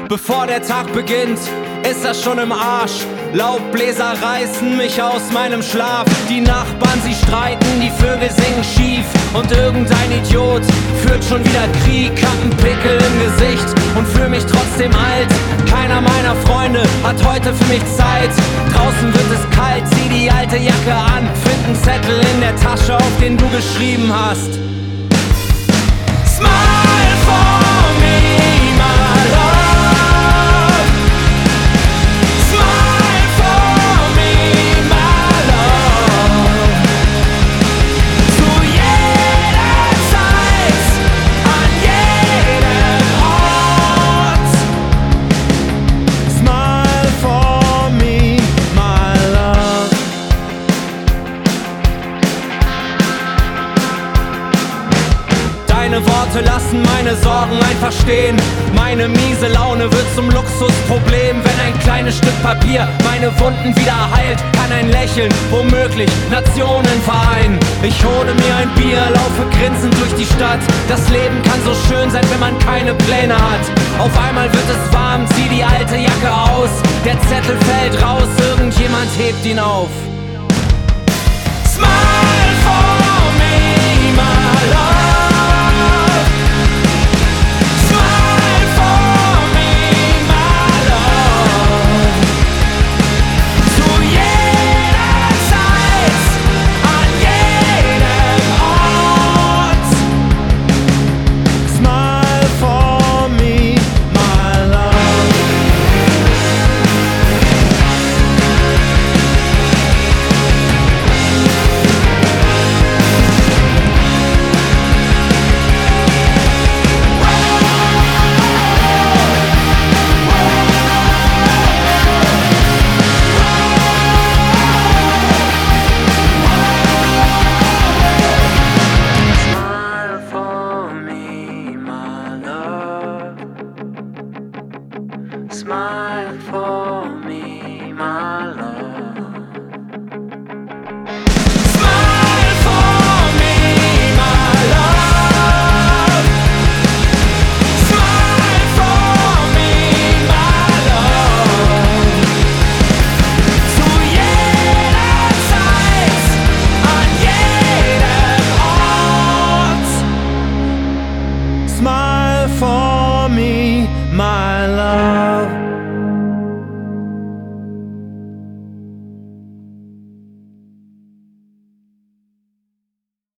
Bevor der Tag beginnt, ist er schon im Arsch. Laubbläser reißen mich aus meinem Schlaf. Die Nachbarn, sie streiten, die Vögel singen schief. Und irgendein Idiot führt schon wieder Krieg. Hab einen Pickel im Gesicht und fühl mich trotzdem alt. Keiner meiner Freunde hat heute für mich Zeit. Draußen wird es kalt, zieh die alte Jacke an. Find einen Zettel in der Tasche, auf den du geschrieben hast: Smile for me, my love. Smile for me, my love. Zu jeder Zeit, an jedem Ort. Smile for me, my love. Deine Worte lassen meine Sorgen einfach stehen. Meine miese Laune wird zum Luxusproblem. Wenn ein kleines Stück Papier meine Wunden wieder heilt, kann ein Lächeln womöglich Nationen vereinen. Ich hole mir ein Bier, laufe grinsend durch die Stadt. Das Leben kann so schön sein, wenn man keine Pläne hat. Auf einmal wird es warm, zieh die alte Jacke aus. Der Zettel fällt raus, irgendjemand hebt ihn auf. Smile for